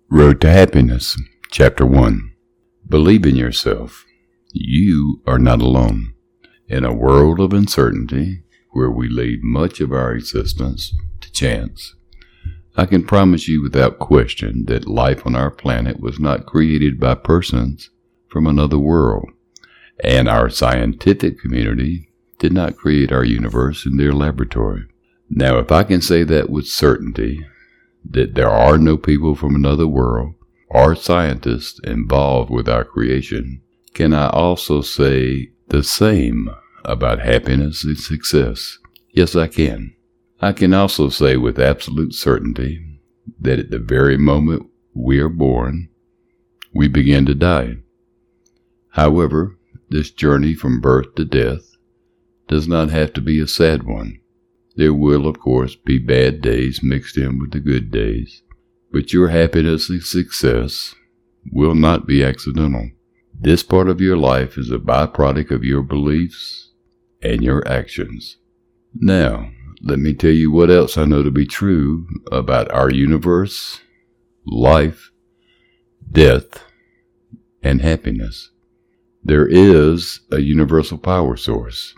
Road to Happiness, Chapter 1. Believe in yourself. You are not alone. In a world of uncertainty, where we leave much of our existence to chance, I can promise you without question that life on our planet was not created by persons from another world, and our scientific community did not create our universe in their laboratory. Now, if I can say that with certainty, that there are no people from another world or scientists involved with our creation, can I also say the same about happiness and success? Yes, I can. I can also say with absolute certainty that at the very moment we are born, we begin to die. However, this journey from birth to death does not have to be a sad one. There will, of course, be bad days mixed in with the good days, but your happiness and success will not be accidental. This part of your life is a byproduct of your beliefs and your actions. Now, let me tell you what else I know to be true about our universe, life, death, and happiness. There is a universal power source.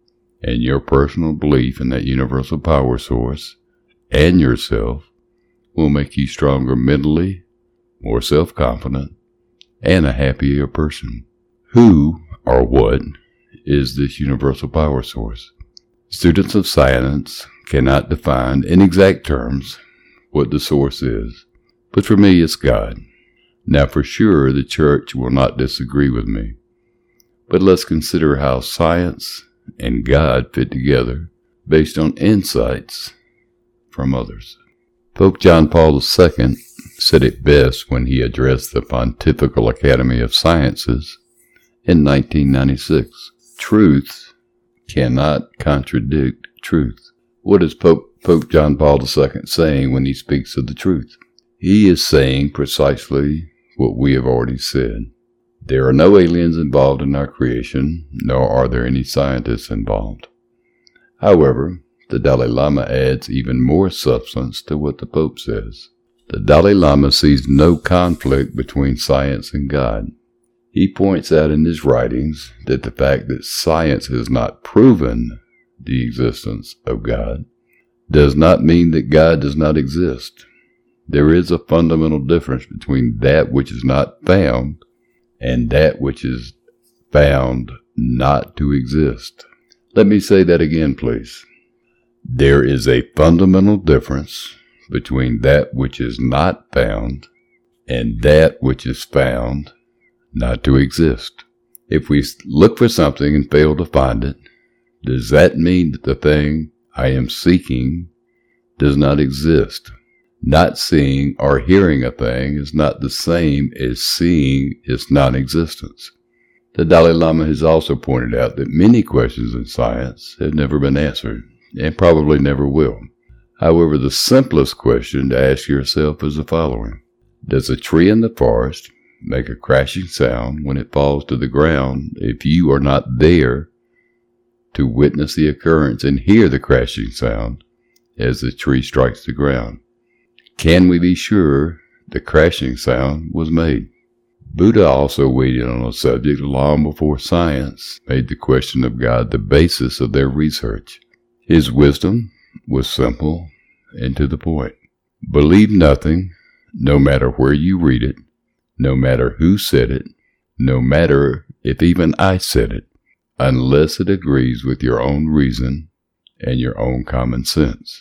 And your personal belief in that universal power source and yourself will make you stronger mentally, more self-confident, and a happier person. Who or what is this universal power source? Students of science cannot define in exact terms what the source is, but for me it's God. Now for sure the church will not disagree with me, but let's consider how science and God fit together based on insights from others. Pope John Paul II said it best when he addressed the Pontifical Academy of Sciences in 1996. Truth cannot contradict truth. What is Pope John Paul II saying when he speaks of the truth? He is saying precisely what we have already said. There are no aliens involved in our creation, nor are there any scientists involved. However, the Dalai Lama adds even more substance to what the Pope says. The Dalai Lama sees no conflict between science and God. He points out in his writings that the fact that science has not proven the existence of God does not mean that God does not exist. There is a fundamental difference between that which is not found and that which is found not to exist. Let me say that again, please. There is a fundamental difference between that which is not found and that which is found not to exist. If we look for something and fail to find it, does that mean that the thing I am seeking does not exist? Not seeing or hearing a thing is not the same as seeing its non-existence. The Dalai Lama has also pointed out that many questions in science have never been answered, and probably never will. However, the simplest question to ask yourself is the following. Does a tree in the forest make a crashing sound when it falls to the ground if you are not there to witness the occurrence and hear the crashing sound as the tree strikes the ground? Can we be sure the crashing sound was made? Buddha also weighed in on a subject long before science made the question of God the basis of their research. His wisdom was simple and to the point. Believe nothing, no matter where you read it, no matter who said it, no matter if even I said it, unless it agrees with your own reason and your own common sense.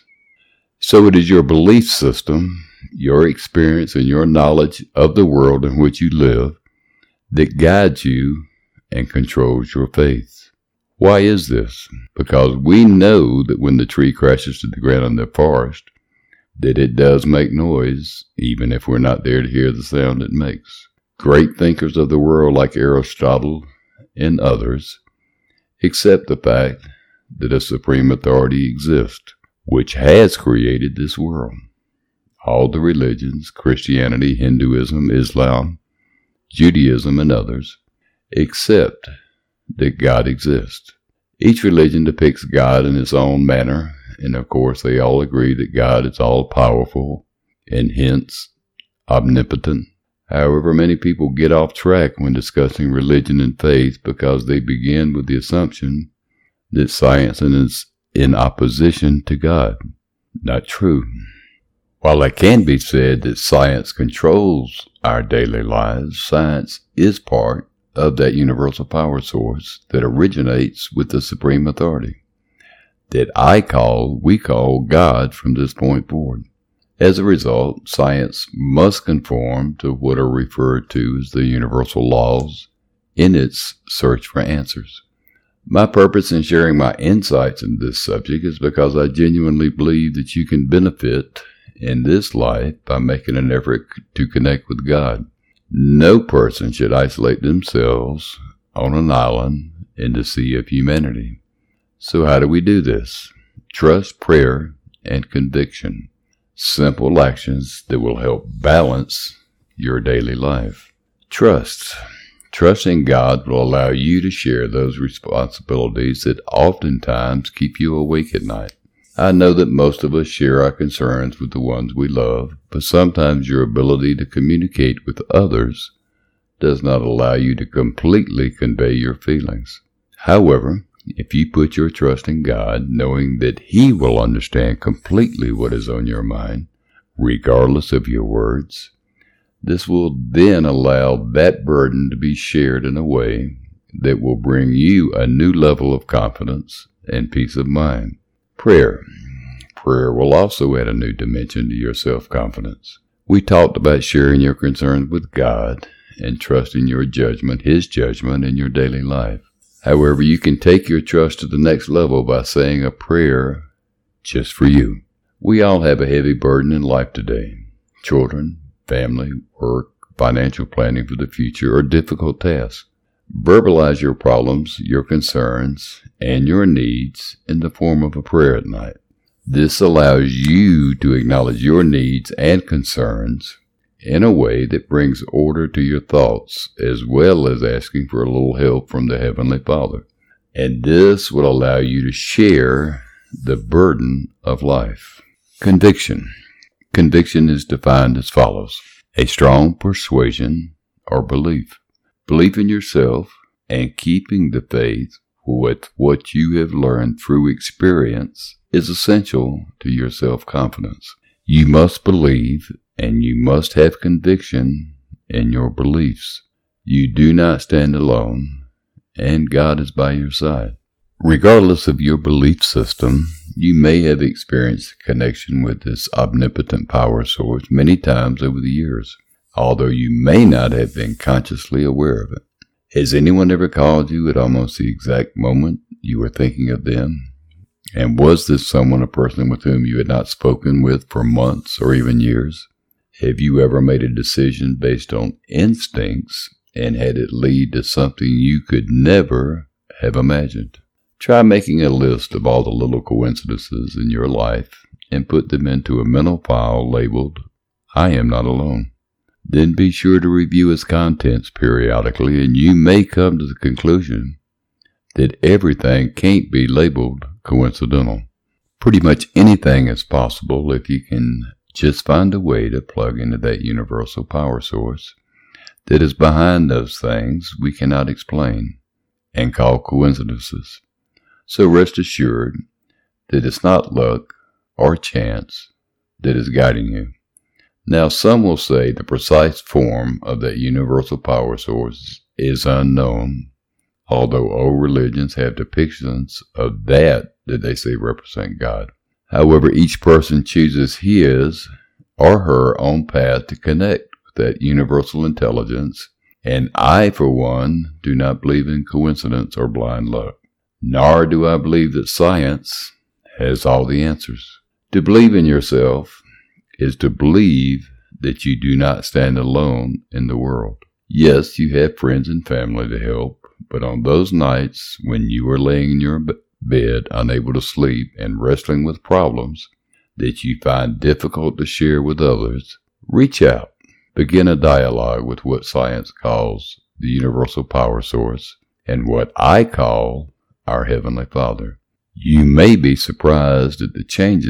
So it is your belief system, your experience, and your knowledge of the world in which you live that guides you and controls your faith. Why is this? Because we know that when the tree crashes to the ground in the forest, that it does make noise, even if we're not there to hear the sound it makes. Great thinkers of the world like Aristotle and others accept the fact that a supreme authority exists, which has created this world. All the religions, Christianity, Hinduism, Islam, Judaism, and others, accept that God exists. Each religion depicts God in its own manner, and of course they all agree that God is all-powerful, and hence omnipotent. However, many people get off track when discussing religion and faith because they begin with the assumption that science is in opposition to God. Not true. While it can be said that science controls our daily lives, science is part of that universal power source that originates with the supreme authority that we call God from this point forward. As a result, science must conform to what are referred to as the universal laws in its search for answers. My purpose in sharing my insights in this subject is because I genuinely believe that you can benefit in this life by making an effort to connect with God. No person should isolate themselves on an island in the sea of humanity. So how do we do this? Trust, prayer, and conviction. Simple actions that will help balance your daily life. Trust. Trusting God will allow you to share those responsibilities that oftentimes keep you awake at night. I know that most of us share our concerns with the ones we love, but sometimes your ability to communicate with others does not allow you to completely convey your feelings. However, if you put your trust in God, knowing that He will understand completely what is on your mind, regardless of your words, this will then allow that burden to be shared in a way that will bring you a new level of confidence and peace of mind. Prayer. Prayer will also add a new dimension to your self-confidence. We talked about sharing your concerns with God and trusting your judgment, His judgment, in your daily life. However, you can take your trust to the next level by saying a prayer just for you. We all have a heavy burden in life today. Children, family, work, financial planning for the future are difficult tasks. Verbalize your problems, your concerns, and your needs in the form of a prayer at night. This allows you to acknowledge your needs and concerns in a way that brings order to your thoughts, as well as asking for a little help from the Heavenly Father. And this will allow you to share the burden of life. Conviction. Conviction is defined as follows: a strong persuasion or belief. Belief in yourself and keeping the faith with what you have learned through experience is essential to your self-confidence. You must believe and you must have conviction in your beliefs. You do not stand alone, and God is by your side. Regardless of your belief system, you may have experienced a connection with this omnipotent power source many times over the years, although you may not have been consciously aware of it. Has anyone ever called you at almost the exact moment you were thinking of them? And was this someone a person with whom you had not spoken with for months or even years? Have you ever made a decision based on instincts and had it lead to something you could never have imagined? Try making a list of all the little coincidences in your life and put them into a mental file labeled, "I am not alone." Then be sure to review its contents periodically, and you may come to the conclusion that everything can't be labeled coincidental. Pretty much anything is possible if you can just find a way to plug into that universal power source that is behind those things we cannot explain and call coincidences. So rest assured that it's not luck or chance that is guiding you. Now, some will say the precise form of that universal power source is unknown, although all religions have depictions of that they say represent God. However, each person chooses his or her own path to connect with that universal intelligence, and I, for one, do not believe in coincidence or blind luck. Nor do I believe that science has all the answers. To believe in yourself is to believe that you do not stand alone in the world. Yes, you have friends and family to help, but on those nights when you are laying in your bed, unable to sleep and wrestling with problems that you find difficult to share with others, reach out. Begin a dialogue with what science calls the universal power source and what I call our Heavenly Father. You may be surprised at the changes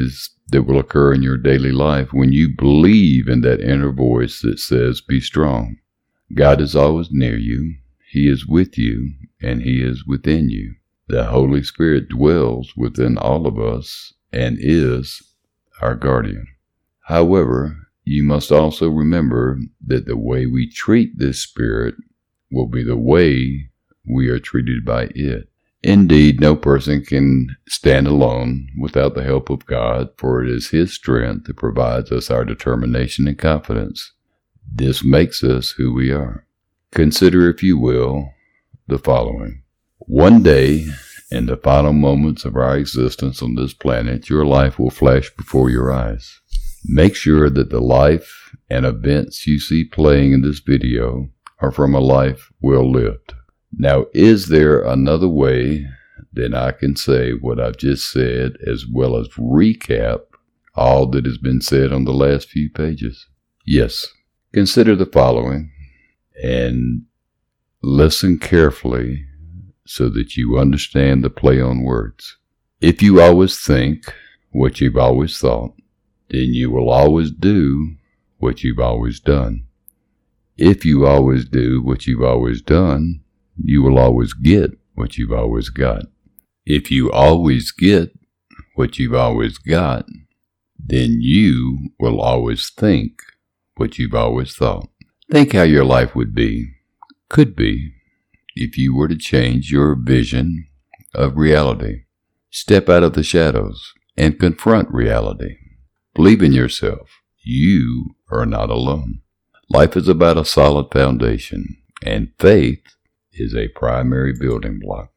that will occur in your daily life when you believe in that inner voice that says, be strong. God is always near you. He is with you, and He is within you. The Holy Spirit dwells within all of us and is our guardian. However, you must also remember that the way we treat this Spirit will be the way we are treated by it. Indeed, no person can stand alone without the help of God, for it is His strength that provides us our determination and confidence. This makes us who we are. Consider, if you will, the following. One day, in the final moments of our existence on this planet, your life will flash before your eyes. Make sure that the life and events you see playing in this video are from a life well lived. Now, is there another way that I can say what I've just said, as well as recap all that has been said on the last few pages? Yes. Consider the following and listen carefully so that you understand the play on words. If you always think what you've always thought, then you will always do what you've always done. If you always do what you've always done, you will always get what you've always got. If you always get what you've always got, then you will always think what you've always thought. Think how your life could be, if you were to change your vision of reality. Step out of the shadows and confront reality. Believe in yourself. You are not alone. Life is about a solid foundation, and faith is a primary building block.